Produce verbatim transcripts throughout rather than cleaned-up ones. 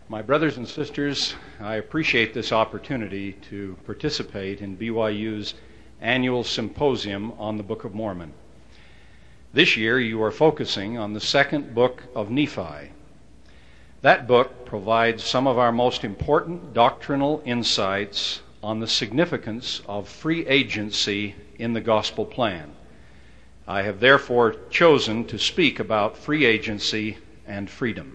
My brothers and sisters, I appreciate this opportunity to participate in B Y U's annual symposium on the Book of Mormon. This year you are focusing on the second book of Nephi. That book provides some of our most important doctrinal insights on the significance of free agency in the gospel plan. I have therefore chosen to speak about free agency and freedom.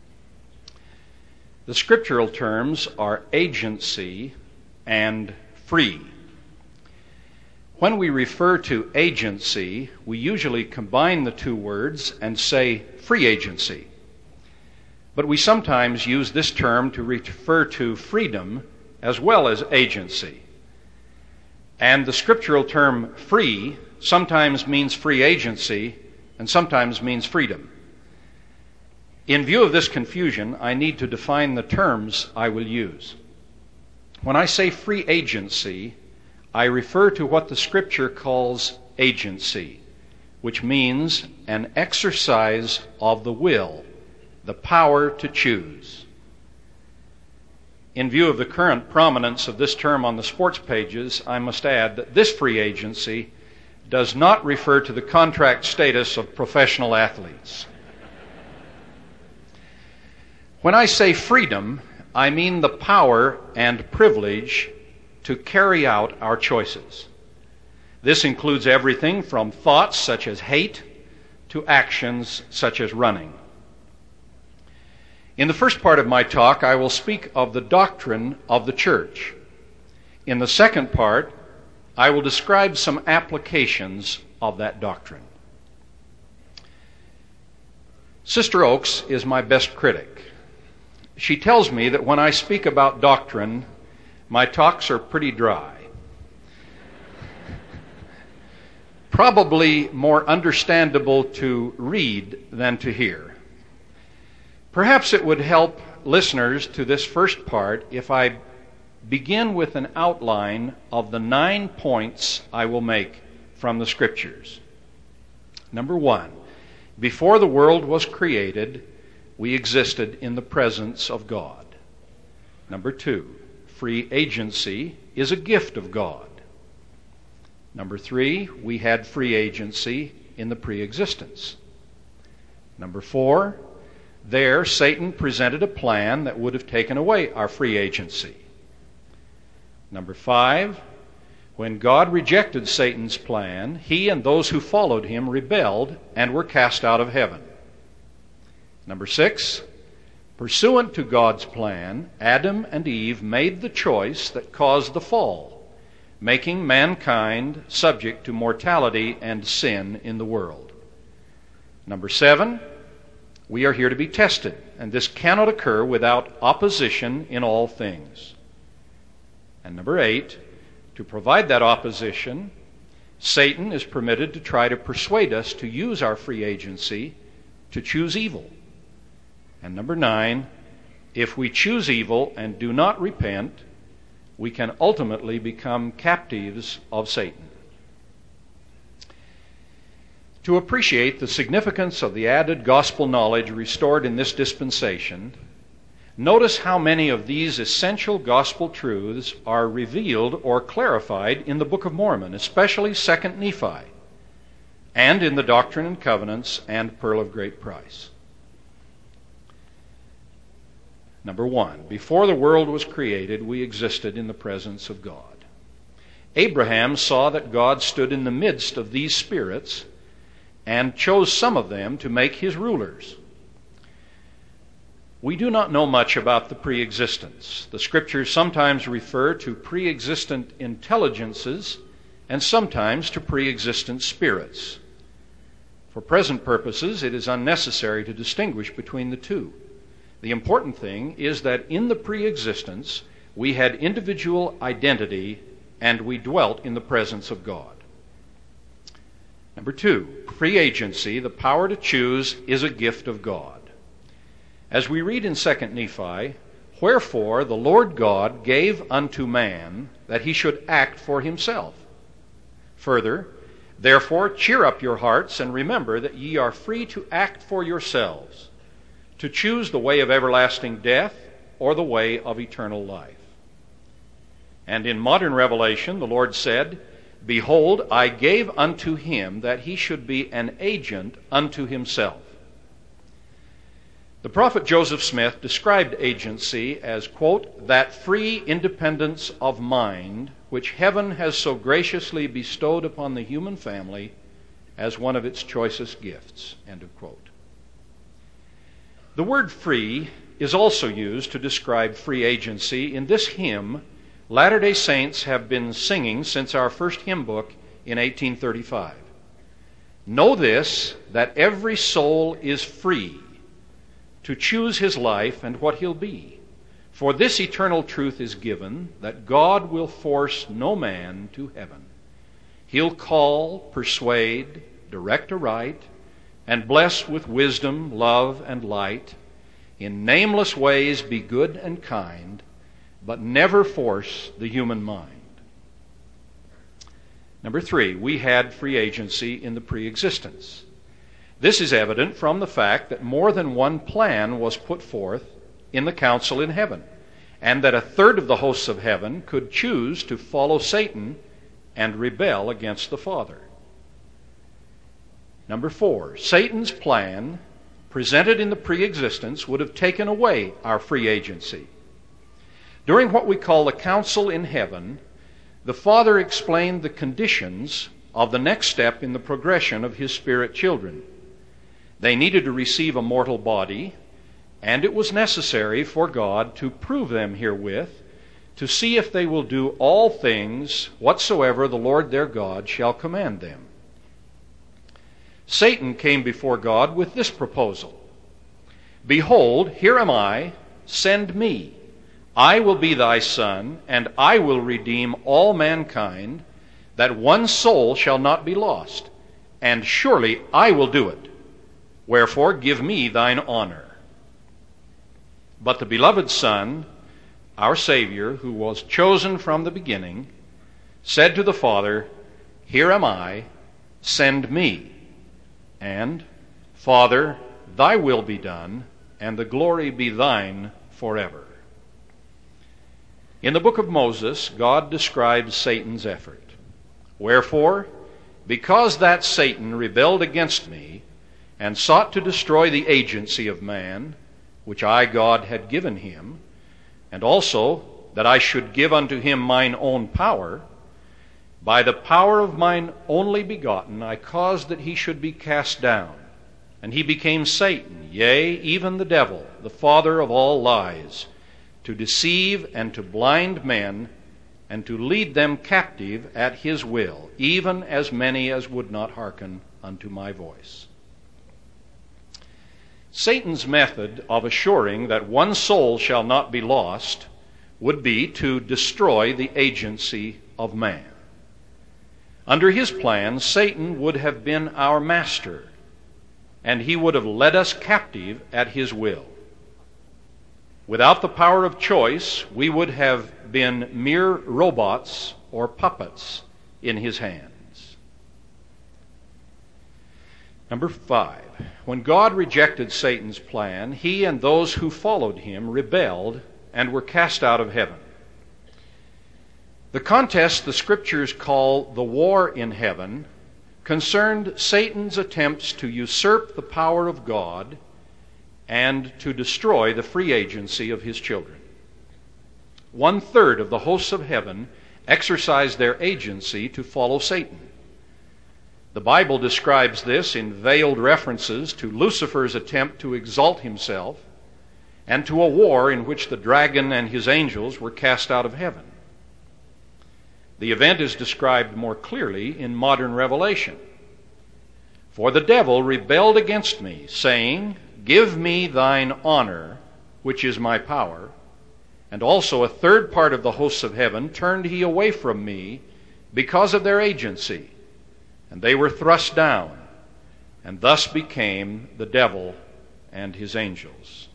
The scriptural terms are agency and free. When we refer to agency, we usually combine the two words and say free agency. But we sometimes use this term to refer to freedom as well as agency. And the scriptural term free sometimes means free agency and sometimes means freedom. In view of this confusion, I need to define the terms I will use. When I say free agency, I refer to what the Scripture calls agency, which means an exercise of the will, the power to choose. In view of the current prominence of this term on the sports pages, I must add that this free agency does not refer to the contract status of professional athletes. When I say freedom, I mean the power and privilege to carry out our choices. This includes everything from thoughts such as hate to actions such as running. In the first part of my talk, I will speak of the doctrine of the church. In the second part, I will describe some applications of that doctrine. Sister Oakes is my best critic. She tells me that when I speak about doctrine, my talks are pretty dry. Probably more understandable to read than to hear. Perhaps it would help listeners to this first part if I begin with an outline of the nine points I will make from the Scriptures. Number one, before the world was created, we existed in the presence of God. Number two, free agency is a gift of God. Number three, we had free agency in the pre-existence. Number four, there Satan presented a plan that would have taken away our free agency. Number five, when God rejected Satan's plan, he and those who followed him rebelled and were cast out of heaven. Number six, pursuant to God's plan, Adam and Eve made the choice that caused the fall, making mankind subject to mortality and sin in the world. Number seven, we are here to be tested, and this cannot occur without opposition in all things. And number eight, to provide that opposition, Satan is permitted to try to persuade us to use our free agency to choose evil. And number nine, if we choose evil and do not repent, we can ultimately become captives of Satan. To appreciate the significance of the added gospel knowledge restored in this dispensation, notice how many of these essential gospel truths are revealed or clarified in the Book of Mormon, especially Second Nephi, and in the Doctrine and Covenants and Pearl of Great Price. Number one, before the world was created, we existed in the presence of God. Abraham saw that God stood in the midst of these spirits and chose some of them to make his rulers. We do not know much about the pre-existence. The Scriptures sometimes refer to pre-existent intelligences and sometimes to pre-existent spirits. For present purposes, it is unnecessary to distinguish between the two. The important thing is that in the pre-existence, we had individual identity and we dwelt in the presence of God. Number two, free agency, the power to choose, is a gift of God. As we read in Second Nephi, wherefore the Lord God gave unto man that he should act for himself. Further, therefore cheer up your hearts and remember that ye are free to act for yourselves, to choose the way of everlasting death or the way of eternal life. And in modern revelation, the Lord said, Behold, I gave unto him that he should be an agent unto himself. The prophet Joseph Smith described agency as, quote, that free independence of mind which heaven has so graciously bestowed upon the human family as one of its choicest gifts, end of quote. The word free is also used to describe free agency in this hymn Latter-day Saints have been singing since our first hymn book in eighteen thirty-five. Know this, that every soul is free to choose his life and what he'll be. For this eternal truth is given, that God will force no man to heaven. He'll call, persuade, direct aright, and bless with wisdom, love, and light. In nameless ways be good and kind, but never force the human mind. Number three, we had free agency in the pre-existence. This is evident from the fact that more than one plan was put forth in the council in heaven, and that a third of the hosts of heaven could choose to follow Satan and rebel against the Father. Number four, Satan's plan, presented in the pre-existence, would have taken away our free agency. During what we call the council in heaven, the Father explained the conditions of the next step in the progression of his spirit children. They needed to receive a mortal body, and it was necessary for God to prove them herewith, to see if they will do all things whatsoever the Lord their God shall command them. Satan came before God with this proposal: Behold, here am I, send me. I will be thy son, and I will redeem all mankind, that one soul shall not be lost. And surely I will do it. Wherefore give me thine honor. But the beloved Son, our Savior, who was chosen from the beginning, said to the Father, Here am I, send me. And, Father, thy will be done, and the glory be thine forever. In the book of Moses, God describes Satan's effort. Wherefore, because that Satan rebelled against me, and sought to destroy the agency of man, which I, God, had given him, and also that I should give unto him mine own power, by the power of mine only begotten, I caused that he should be cast down. And he became Satan, yea, even the devil, the father of all lies, to deceive and to blind men, and to lead them captive at his will, even as many as would not hearken unto my voice. Satan's method of assuring that one soul shall not be lost would be to destroy the agency of man. Under his plan, Satan would have been our master, and he would have led us captive at his will. Without the power of choice, we would have been mere robots or puppets in his hands. Number five, when God rejected Satan's plan, he and those who followed him rebelled and were cast out of heaven. The contest the Scriptures call the war in heaven concerned Satan's attempts to usurp the power of God and to destroy the free agency of his children. One third of the hosts of heaven exercised their agency to follow Satan. The Bible describes this in veiled references to Lucifer's attempt to exalt himself and to a war in which the dragon and his angels were cast out of heaven. The event is described more clearly in modern revelation. For the devil rebelled against me, saying, Give me thine honor, which is my power. And also a third part of the hosts of heaven turned he away from me because of their agency. And they were thrust down, and thus became the devil and his angels.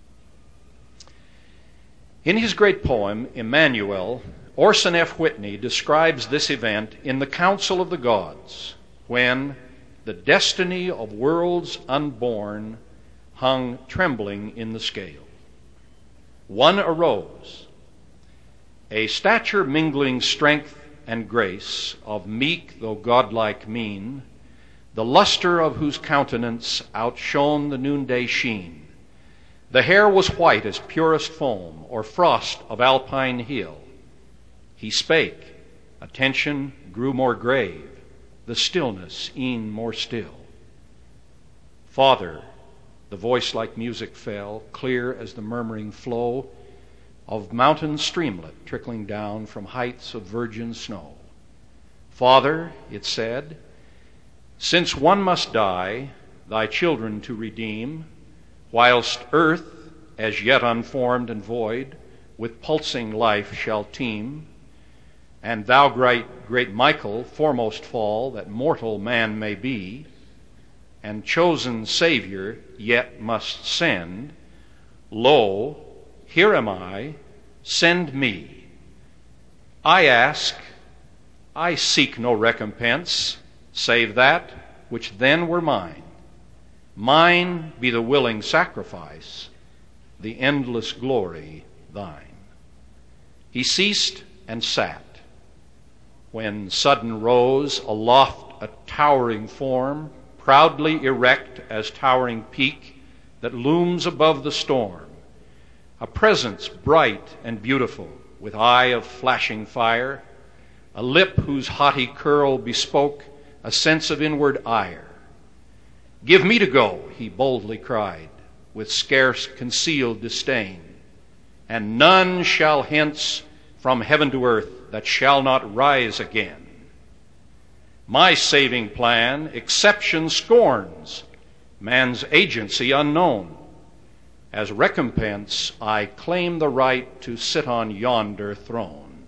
In his great poem, Emmanuel, Orson F. Whitney describes this event in the Council of the Gods, when the destiny of worlds unborn hung trembling in the scale. one arose, a stature mingling strength and grace, of meek though godlike mien, the luster of whose countenance outshone the noonday sheen. The hair was white as purest foam, or frost of alpine hill. He spake, attention grew more grave, the stillness e'en more still. Father, the voice like music fell, clear as the murmuring flow of mountain streamlet trickling down from heights of virgin snow. Father, it said, since one must die, thy children to redeem, whilst earth, as yet unformed and void, with pulsing life shall teem, and thou, great, great Michael, foremost fall, that mortal man may be, and chosen Savior yet must send, lo, here am I, send me. I ask, I seek no recompense, save that which then were mine. Mine be the willing sacrifice, the endless glory thine. He ceased and sat, when sudden rose aloft a towering form, proudly erect as towering peak that looms above the storm, a presence bright and beautiful, with eye of flashing fire, a lip whose haughty curl bespoke a sense of inward ire. Give me to go, he boldly cried, with scarce concealed disdain, and none shall hence from heaven to earth that shall not rise again. My saving plan exception scorns, man's agency unknown. As recompense I claim the right to sit on yonder throne.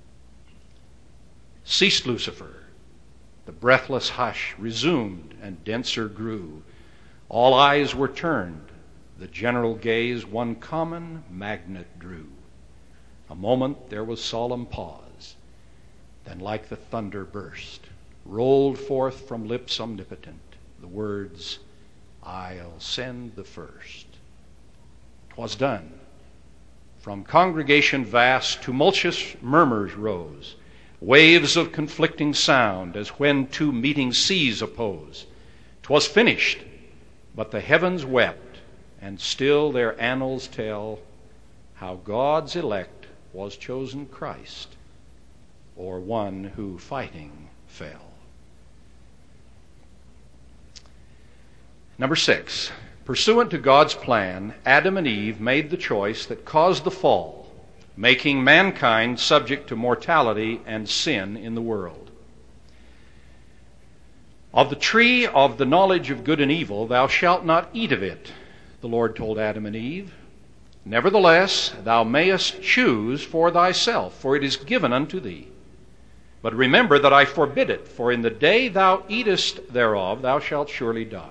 Ceased Lucifer. The breathless hush resumed and denser grew. All eyes were turned. The general gaze one common magnet drew. A moment there was solemn pause. Then like the thunder burst, rolled forth from lips omnipotent the words, I'll send the first. 'Twas done. From congregation vast tumultuous murmurs rose, waves of conflicting sound, as when two meeting seas oppose. 'Twas finished, but the heavens wept, and still their annals tell how God's elect was chosen Christ, or one who fighting fell. Number six, pursuant to God's plan, Adam and Eve made the choice that caused the fall, making mankind subject to mortality and sin in the world. Of the tree of the knowledge of good and evil thou shalt not eat of it, the Lord told Adam and Eve. Nevertheless, thou mayest choose for thyself, for it is given unto thee. But remember that I forbid it, for in the day thou eatest thereof thou shalt surely die.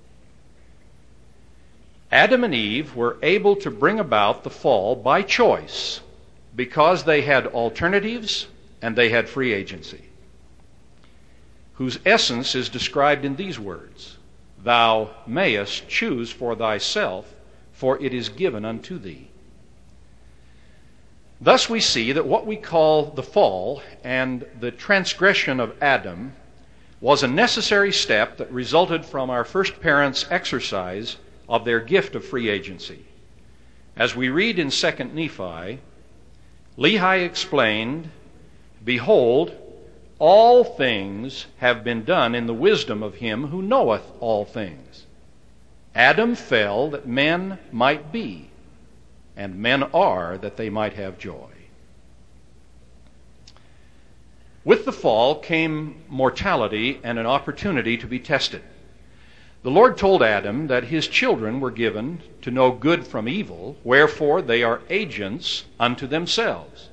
Adam and Eve were able to bring about the fall by choice because they had alternatives and they had free agency, whose essence is described in these words, thou mayest choose for thyself, for it is given unto thee. Thus we see that what we call the fall and the transgression of Adam was a necessary step that resulted from our first parents' exercise of their gift of free agency. As we read in Second Nephi, Lehi explained, Behold, all things have been done in the wisdom of him who knoweth all things. Adam fell that men might be, and men are that they might have joy. With the fall came mortality and an opportunity to be tested. The Lord told Adam that his children were given to know good from evil, wherefore they are agents unto themselves.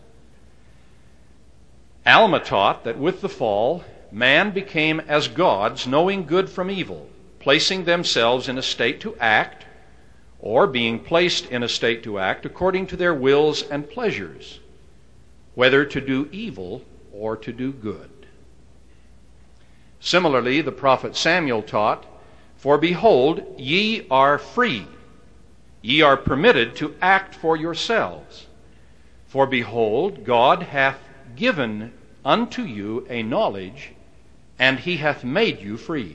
Alma taught that with the fall, man became as gods, knowing good from evil, placing themselves in a state to act, or being placed in a state to act according to their wills and pleasures, whether to do evil or to do good. Similarly, the prophet Samuel taught, For behold, ye are free, ye are permitted to act for yourselves. For behold, God hath given unto you a knowledge, and he hath made you free.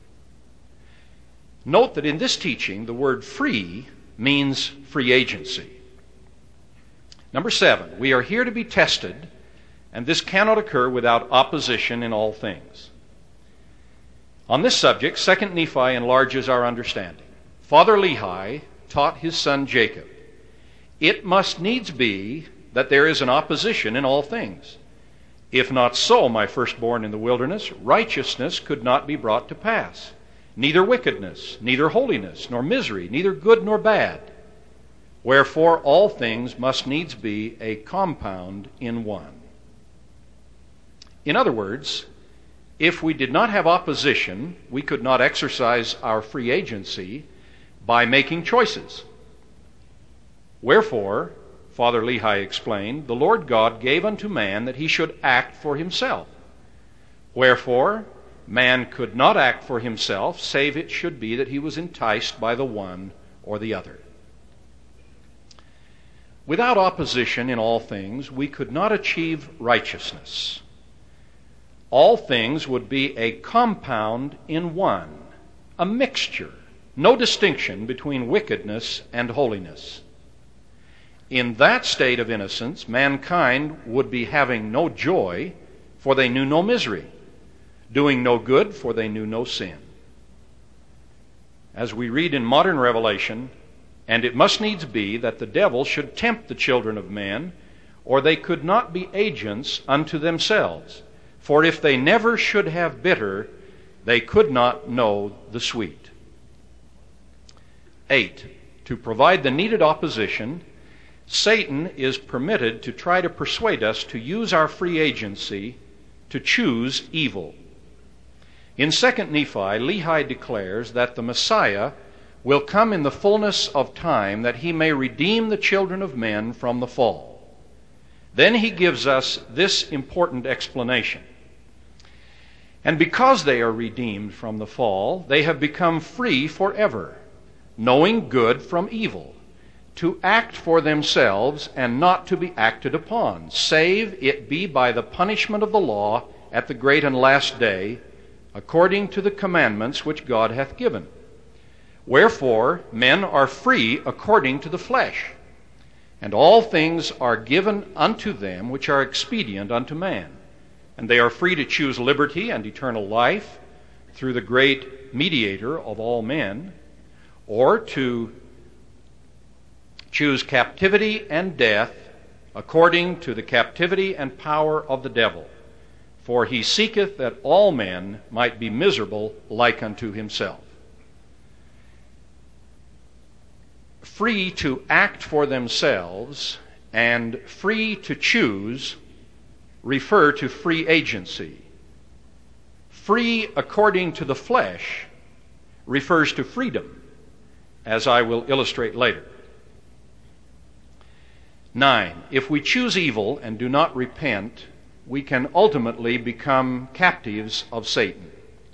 Note that in this teaching, the word free means free agency. Number seven, we are here to be tested, and this cannot occur without opposition in all things. On this subject, Second Nephi enlarges our understanding. Father Lehi taught his son Jacob, it must needs be that there is an opposition in all things. If not so, my firstborn in the wilderness, righteousness could not be brought to pass, neither wickedness, neither holiness, nor misery, neither good nor bad. Wherefore all things must needs be a compound in one. In other words, if we did not have opposition, we could not exercise our free agency by making choices. Wherefore, Father Lehi explained, the Lord God gave unto man that he should act for himself. Wherefore, man could not act for himself, save it should be that he was enticed by the one or the other. Without opposition in all things, we could not achieve righteousness. All things would be a compound in one, a mixture, no distinction between wickedness and holiness. In that state of innocence, mankind would be having no joy, for they knew no misery, doing no good, for they knew no sin. As we read in modern revelation, and it must needs be that the devil should tempt the children of men, or they could not be agents unto themselves. For if they never should have bitter, they could not know the sweet. Eight, to provide the needed opposition, Satan is permitted to try to persuade us to use our free agency to choose evil. In Second Nephi, Lehi declares that the Messiah will come in the fullness of time, that he may redeem the children of men from the fall. Then he gives us this important explanation. And because they are redeemed from the fall, they have become free forever, knowing good from evil, to act for themselves and not to be acted upon, save it be by the punishment of the law at the great and last day, according to the commandments which God hath given. Wherefore men are free according to the flesh, and all things are given unto them which are expedient unto man. And they are free to choose liberty and eternal life through the great mediator of all men, or to choose captivity and death according to the captivity and power of the devil. For he seeketh that all men might be miserable like unto himself. Free to act for themselves and free to choose refer to free agency. Free according to the flesh refers to freedom, as I will illustrate later. Nine, if we choose evil and do not repent, we can ultimately become captives of Satan.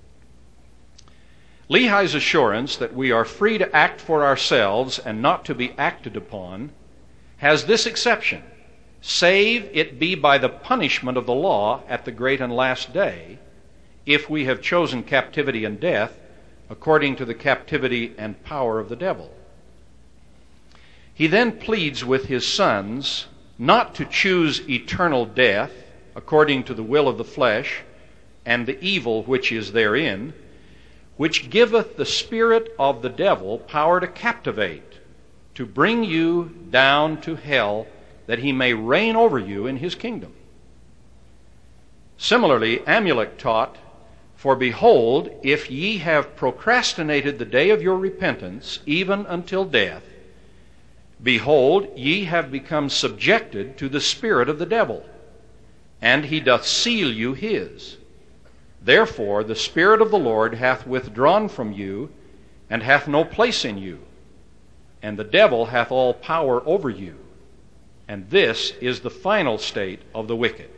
Lehi's assurance that we are free to act for ourselves and not to be acted upon has this exception: save it be by the punishment of the law at the great and last day, if we have chosen captivity and death according to the captivity and power of the devil. He then pleads with his sons not to choose eternal death according to the will of the flesh and the evil which is therein, which giveth the spirit of the devil power to captivate, to bring you down to hell, that he may reign over you in his kingdom. Similarly, Amulek taught, for behold, if ye have procrastinated the day of your repentance, even until death, behold, ye have become subjected to the spirit of the devil, and he doth seal you his. Therefore the Spirit of the Lord hath withdrawn from you, and hath no place in you, and the devil hath all power over you. And this is the final state of the wicked.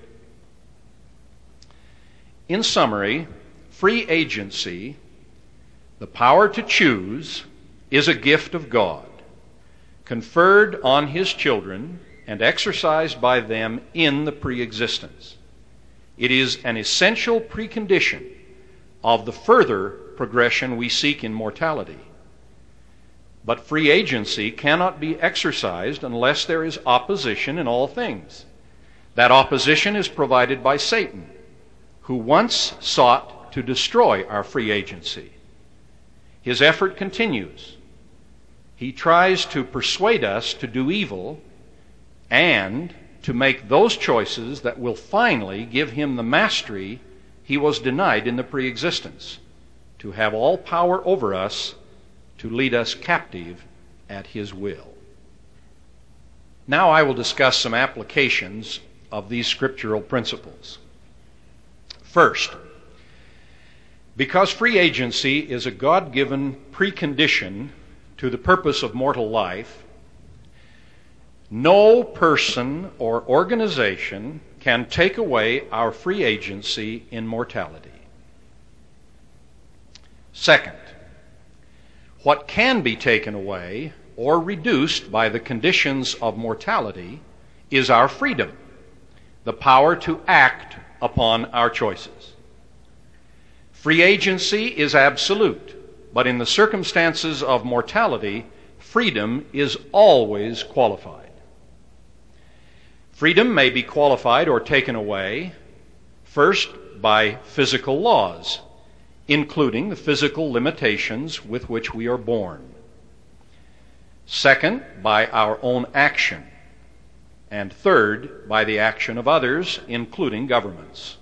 In summary, free agency, the power to choose, is a gift of God. conferred on his children and exercised by them in the pre-existence. It is an essential precondition of the further progression we seek in mortality. But free agency cannot be exercised unless there is opposition in all things. That opposition is provided by Satan, who once sought to destroy our free agency. His effort continues. He tries to persuade us to do evil and to make those choices that will finally give him the mastery he was denied in the pre-existence, to have all power over us, to lead us captive at his will. Now I will discuss some applications of these scriptural principles. First, because free agency is a God-given precondition to the purpose of mortal life, no person or organization can take away our free agency in mortality. Second, what can be taken away or reduced by the conditions of mortality is our freedom, the power to act upon our choices. Free agency is absolute, but in the circumstances of mortality, freedom is always qualified. Freedom may be qualified or taken away, first by physical laws, including the physical limitations with which we are born. Second, by our own action. And third, by the action of others, including governments.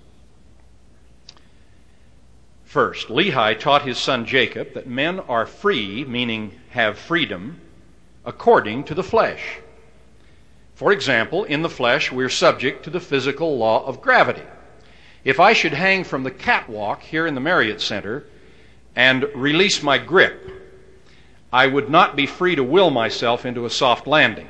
First, Lehi taught his son Jacob that men are free, meaning have freedom, according to the flesh. For example, in the flesh, we're subject to the physical law of gravity. If I should hang from the catwalk here in the Marriott Center and release my grip, I would not be free to will myself into a soft landing.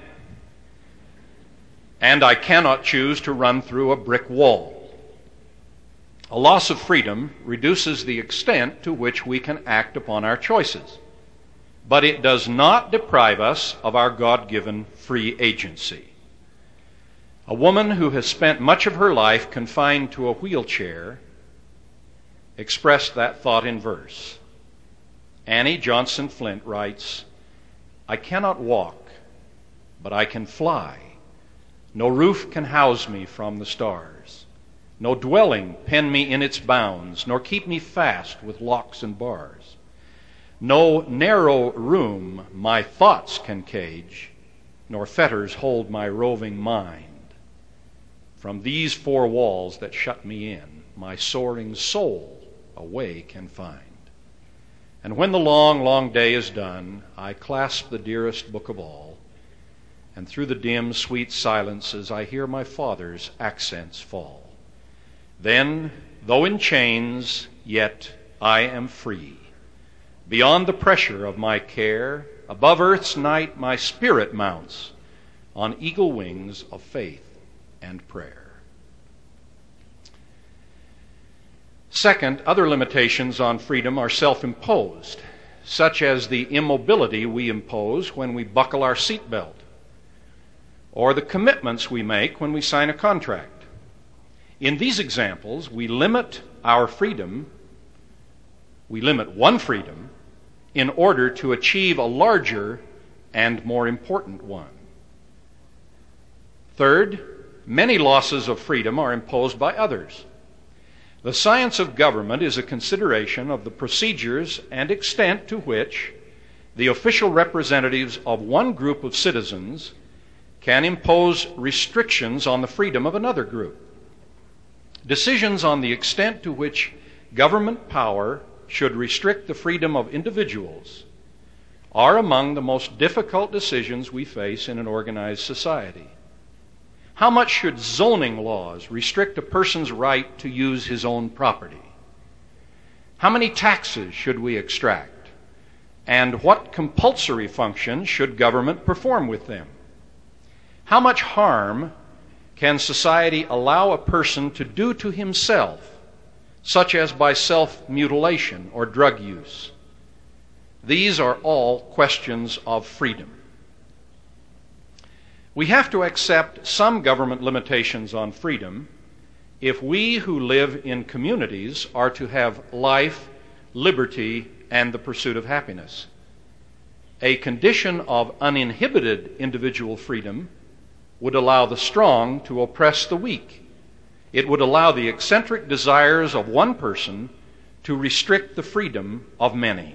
And I cannot choose to run through a brick wall. A loss of freedom reduces the extent to which we can act upon our choices, but it does not deprive us of our God-given free agency. A woman who has spent much of her life confined to a wheelchair expressed that thought in verse. Annie Johnson Flint writes, "I cannot walk, but I can fly. No roof can house me from the stars. No dwelling pen me in its bounds, nor keep me fast with locks and bars. No narrow room my thoughts can cage, nor fetters hold my roving mind. From these four walls that shut me in, my soaring soul a way can find. And when the long, long day is done, I clasp the dearest book of all, and through the dim, sweet silences I hear my Father's accents fall. Then, though in chains, yet I am free. Beyond the pressure of my care, above earth's night my spirit mounts on eagle wings of faith and prayer." Second, other limitations on freedom are self-imposed, such as the immobility we impose when we buckle our seatbelt, or the commitments we make when we sign a contract. In these examples, we limit our freedom, we limit one freedom, in order to achieve a larger and more important one. Third, many losses of freedom are imposed by others. The science of government is a consideration of the procedures and extent to which the official representatives of one group of citizens can impose restrictions on the freedom of another group. Decisions on the extent to which government power should restrict the freedom of individuals are among the most difficult decisions we face in an organized society. How much should zoning laws restrict a person's right to use his own property? How many taxes should we extract? And what compulsory functions should government perform with them? How much harm can society allow a person to do to himself, such as by self-mutilation or drug use? These are all questions of freedom. We have to accept some government limitations on freedom if we who live in communities are to have life, liberty, and the pursuit of happiness. A condition of uninhibited individual freedom would allow the strong to oppress the weak. It would allow the eccentric desires of one person to restrict the freedom of many.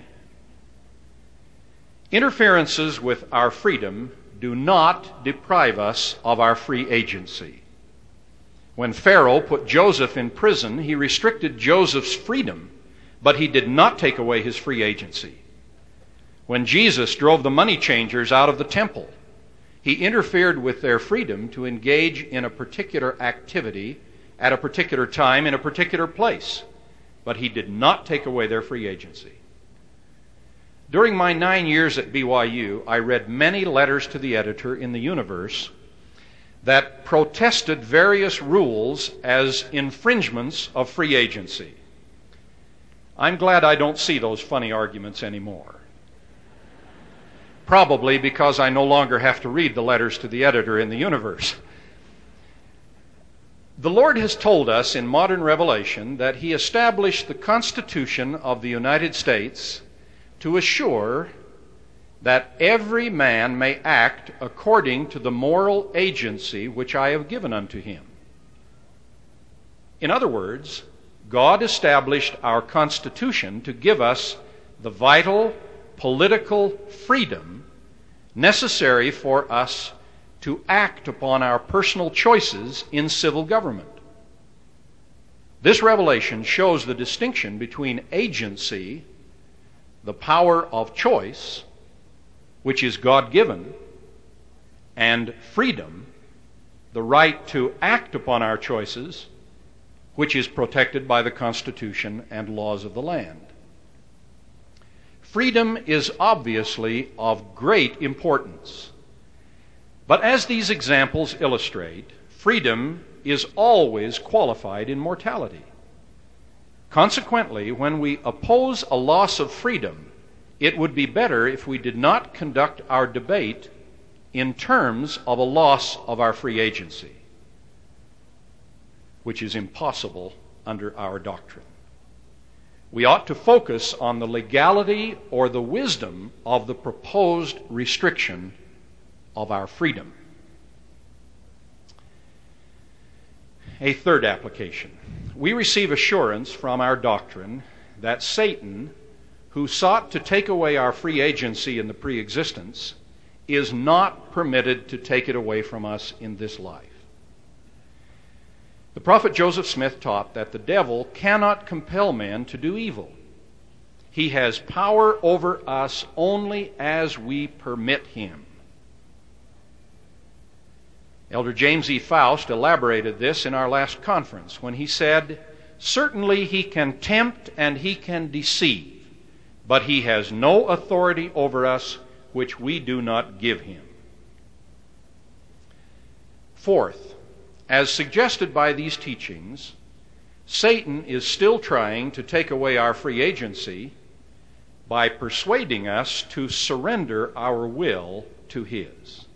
Interferences with our freedom do not deprive us of our free agency. When Pharaoh put Joseph in prison, he restricted Joseph's freedom, but he did not take away his free agency. When Jesus drove the money changers out of the temple, he interfered with their freedom to engage in a particular activity at a particular time in a particular place, but he did not take away their free agency. During my nine years at B Y U, I read many letters to the editor in the Universe that protested various rules as infringements of free agency. I'm glad I don't see those funny arguments anymore. Probably because I no longer have to read the letters to the editor in the Universe. The Lord has told us in modern revelation that He established the Constitution of the United States to assure that every man may act according to the moral agency which I have given unto him. In other words, God established our Constitution to give us the vital political freedom necessary for us to act upon our personal choices in civil government. This revelation shows the distinction between agency, the power of choice, which is God-given, and freedom, the right to act upon our choices, which is protected by the Constitution and laws of the land. Freedom is obviously of great importance. But as these examples illustrate, freedom is always qualified in mortality. Consequently, when we oppose a loss of freedom, it would be better if we did not conduct our debate in terms of a loss of our free agency, which is impossible under our doctrine. We ought to focus on the legality or the wisdom of the proposed restriction of our freedom. A third application. We receive assurance from our doctrine that Satan, who sought to take away our free agency in the pre-existence, is not permitted to take it away from us in this life. The prophet Joseph Smith taught that the devil cannot compel men to do evil. He has power over us only as we permit him. Elder James E. Faust elaborated this in our last conference when he said, "Certainly he can tempt and he can deceive, but he has no authority over us which we do not give him." Fourth, as suggested by these teachings, Satan is still trying to take away our free agency by persuading us to surrender our will to his.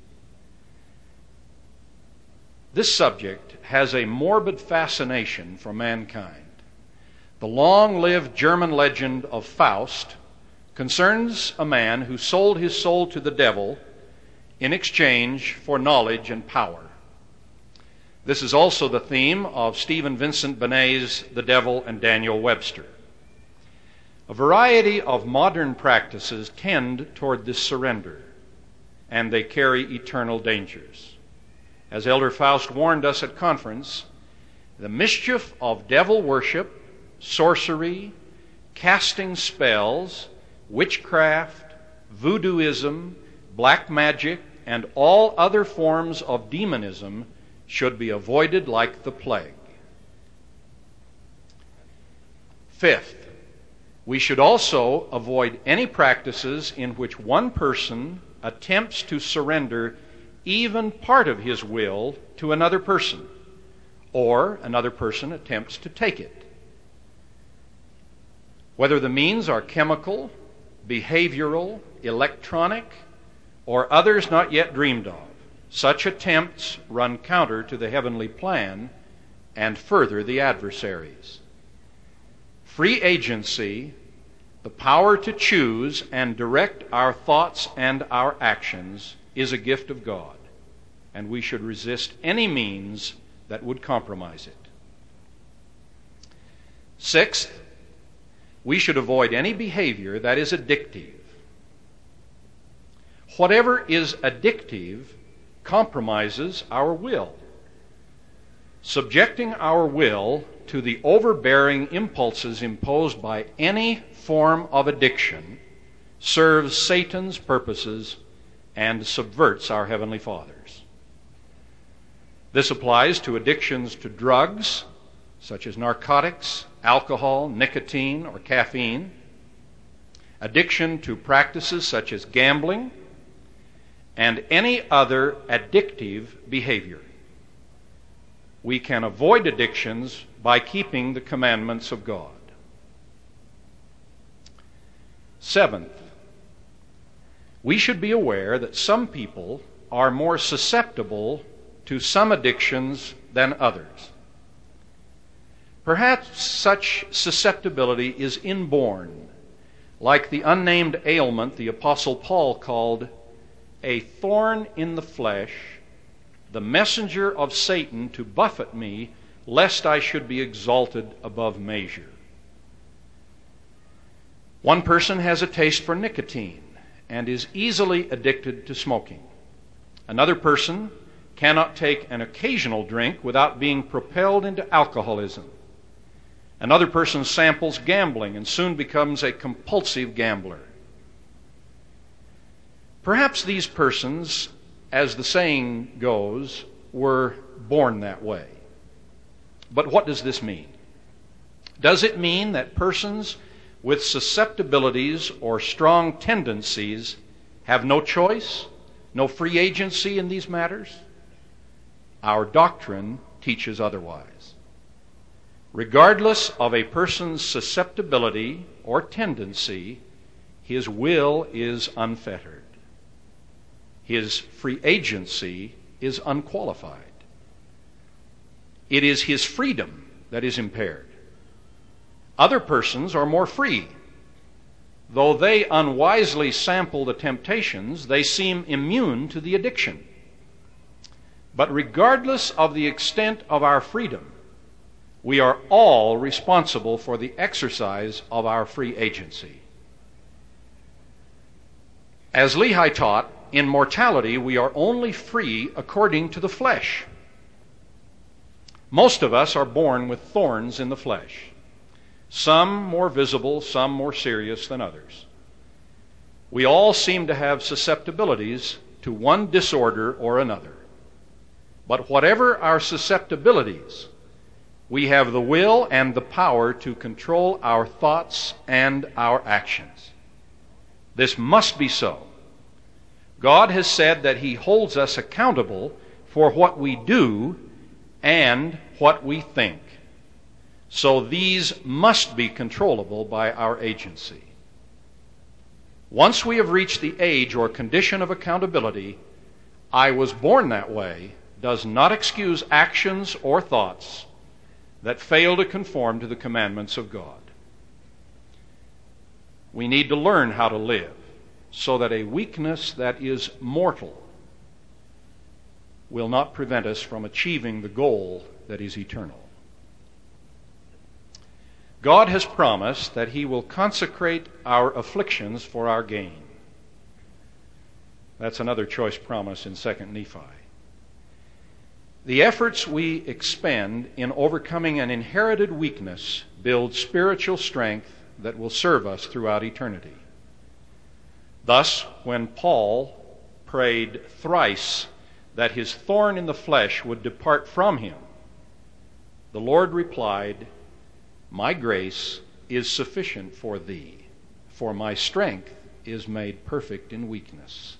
This subject has a morbid fascination for mankind. The long-lived German legend of Faust concerns a man who sold his soul to the devil in exchange for knowledge and power. This is also the theme of Stephen Vincent Benet's The Devil and Daniel Webster. A variety of modern practices tend toward this surrender, and they carry eternal dangers. As Elder Faust warned us at conference, the mischief of devil worship, sorcery, casting spells, witchcraft, voodooism, black magic, and all other forms of demonism should be avoided like the plague. Fifth, we should also avoid any practices in which one person attempts to surrender even part of his will to another person, or another person attempts to take it. Whether the means are chemical, behavioral, electronic, or others not yet dreamed of, Such attempts run counter to the heavenly plan and further the adversaries. Free agency, the power to choose and direct our thoughts and our actions, is a gift of God, and we should resist any means that would compromise it. Sixth, we should avoid any behavior that is addictive. Whatever is addictive compromises our will. Subjecting our will to the overbearing impulses imposed by any form of addiction serves Satan's purposes and subverts our Heavenly Father's. This applies to addictions to drugs, such as narcotics, alcohol, nicotine, or caffeine, addiction to practices such as gambling, and any other addictive behavior. We can avoid addictions by keeping the commandments of God. Seventh, we should be aware that some people are more susceptible to some addictions than others. Perhaps such susceptibility is inborn, like the unnamed ailment the Apostle Paul called a thorn in the flesh, the messenger of Satan to buffet me, lest I should be exalted above measure. One person has a taste for nicotine and is easily addicted to smoking. Another person cannot take an occasional drink without being propelled into alcoholism. Another person samples gambling and soon becomes a compulsive gambler. Perhaps these persons, as the saying goes, were born that way. But what does this mean? Does it mean that persons with susceptibilities or strong tendencies have no choice, no free agency in these matters? Our doctrine teaches otherwise. Regardless of a person's susceptibility or tendency, his will is unfettered. His free agency is unqualified. It is his freedom that is impaired. Other persons are more free. Though they unwisely sample the temptations, they seem immune to the addiction. But regardless of the extent of our freedom, we are all responsible for the exercise of our free agency. As Lehi taught, in mortality we are only free according to the flesh. Most of us are born with thorns in the flesh, some more visible, some more serious than others. We all seem to have susceptibilities to one disorder or another. But whatever our susceptibilities, we have the will and the power to control our thoughts and our actions. This must be so. God has said that He holds us accountable for what we do and what we think. So these must be controllable by our agency. Once we have reached the age or condition of accountability, I was born that way does not excuse actions or thoughts that fail to conform to the commandments of God. We need to learn how to live so that a weakness that is mortal will not prevent us from achieving the goal that is eternal. God has promised that He will consecrate our afflictions for our gain. That's another choice promise in Second Nephi. The efforts we expend in overcoming an inherited weakness build spiritual strength that will serve us throughout eternity. Thus, when Paul prayed thrice that his thorn in the flesh would depart from him, the Lord replied, "My grace is sufficient for thee, for my strength is made perfect in weakness."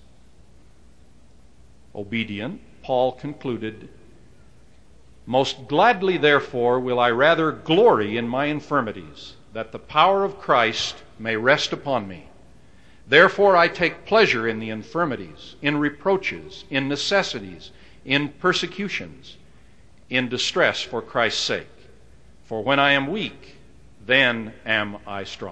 Obedient, Paul concluded, "Most gladly, therefore, will I rather glory in my infirmities, that the power of Christ may rest upon me. Therefore I take pleasure in the infirmities, in reproaches, in necessities, in persecutions, in distress for Christ's sake. For when I am weak, then am I strong.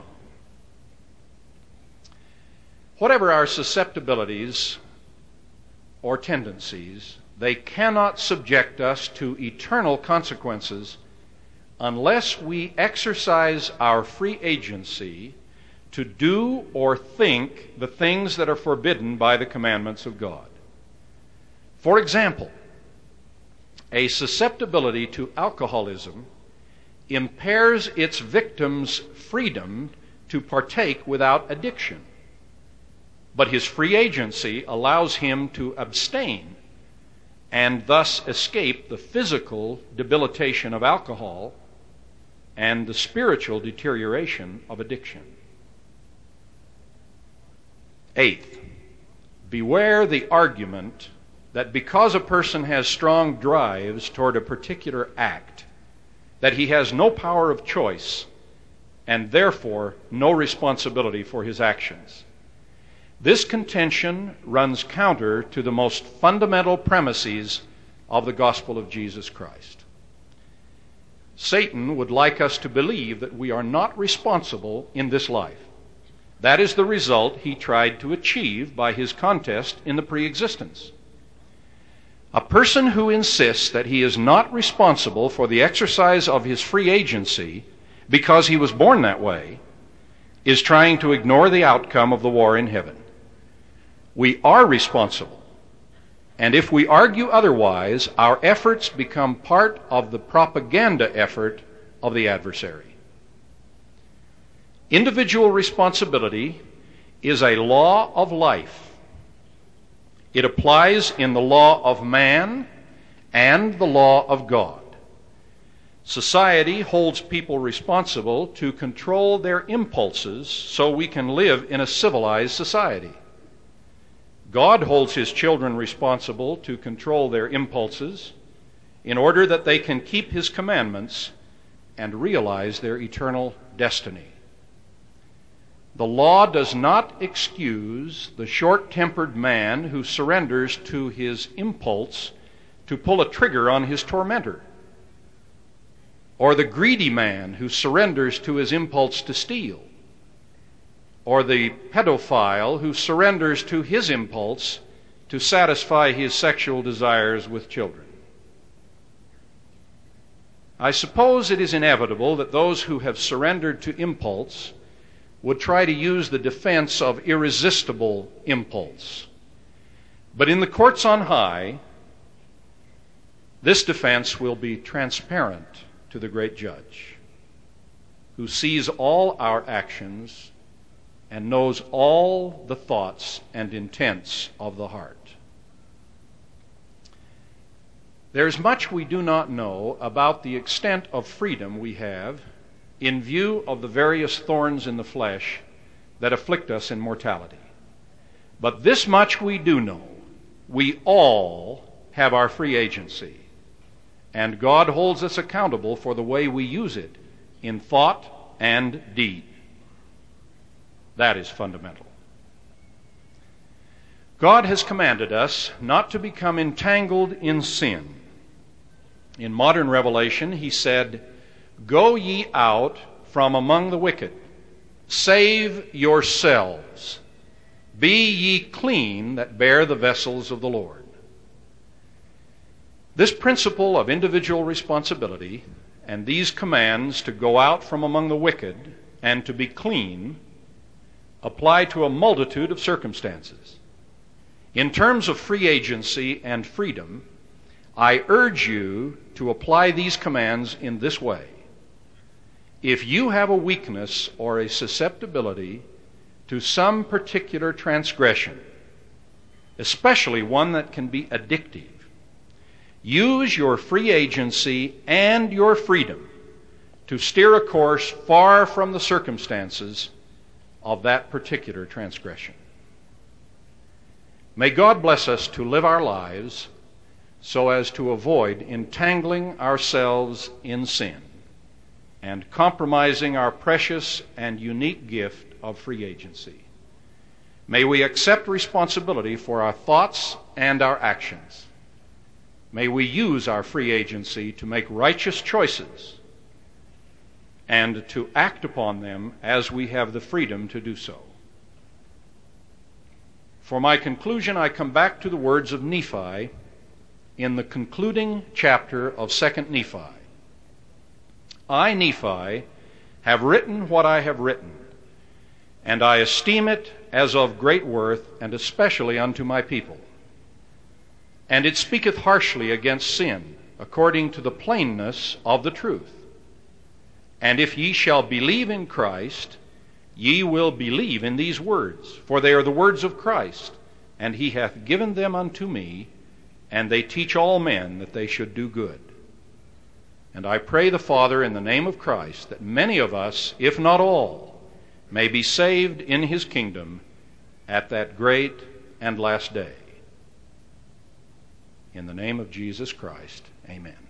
Whatever our susceptibilities or tendencies, they cannot subject us to eternal consequences unless we exercise our free agency to do or think the things that are forbidden by the commandments of God. For example, a susceptibility to alcoholism impairs its victim's freedom to partake without addiction, but his free agency allows him to abstain and thus escape the physical debilitation of alcohol and the spiritual deterioration of addiction. Eighth, beware the argument that because a person has strong drives toward a particular act, that he has no power of choice and therefore no responsibility for his actions. This contention runs counter to the most fundamental premises of the gospel of Jesus Christ. Satan would like us to believe that we are not responsible in this life. That is the result he tried to achieve by his contest in the pre-existence. A person who insists that he is not responsible for the exercise of his free agency because he was born that way is trying to ignore the outcome of the war in heaven. We are responsible, and if we argue otherwise, our efforts become part of the propaganda effort of the adversary. Individual responsibility is a law of life. It applies in the law of man and the law of God. Society holds people responsible to control their impulses so we can live in a civilized society. God holds his children responsible to control their impulses in order that they can keep his commandments and realize their eternal destiny. The law does not excuse the short-tempered man who surrenders to his impulse to pull a trigger on his tormentor, or the greedy man who surrenders to his impulse to steal, or the pedophile who surrenders to his impulse to satisfy his sexual desires with children. I suppose it is inevitable that those who have surrendered to impulse would try to use the defense of irresistible impulse. But in the courts on high, this defense will be transparent to the great judge, who sees all our actions and knows all the thoughts and intents of the heart. There's much we do not know about the extent of freedom we have in view of the various thorns in the flesh that afflict us in mortality. But this much we do know: we all have our free agency, and God holds us accountable for the way we use it in thought and deed. That is fundamental. God has commanded us not to become entangled in sin. In modern revelation, he said, "Go ye out from among the wicked. Save yourselves. Be ye clean that bear the vessels of the Lord." This principle of individual responsibility and these commands to go out from among the wicked and to be clean apply to a multitude of circumstances. In terms of free agency and freedom, I urge you to apply these commands in this way. If you have a weakness or a susceptibility to some particular transgression, especially one that can be addictive, use your free agency and your freedom to steer a course far from the circumstances of that particular transgression. May God bless us to live our lives so as to avoid entangling ourselves in sin and compromising our precious and unique gift of free agency. May we accept responsibility for our thoughts and our actions. May we use our free agency to make righteous choices and to act upon them as we have the freedom to do so. For my conclusion, I come back to the words of Nephi in the concluding chapter of Second Nephi. I, Nephi, have written what I have written, and I esteem it as of great worth, and especially unto my people. And it speaketh harshly against sin, according to the plainness of the truth. And if ye shall believe in Christ, ye will believe in these words, for they are the words of Christ, and he hath given them unto me, and they teach all men that they should do good. And I pray the Father in the name of Christ that many of us, if not all, may be saved in his kingdom at that great and last day. In the name of Jesus Christ, amen.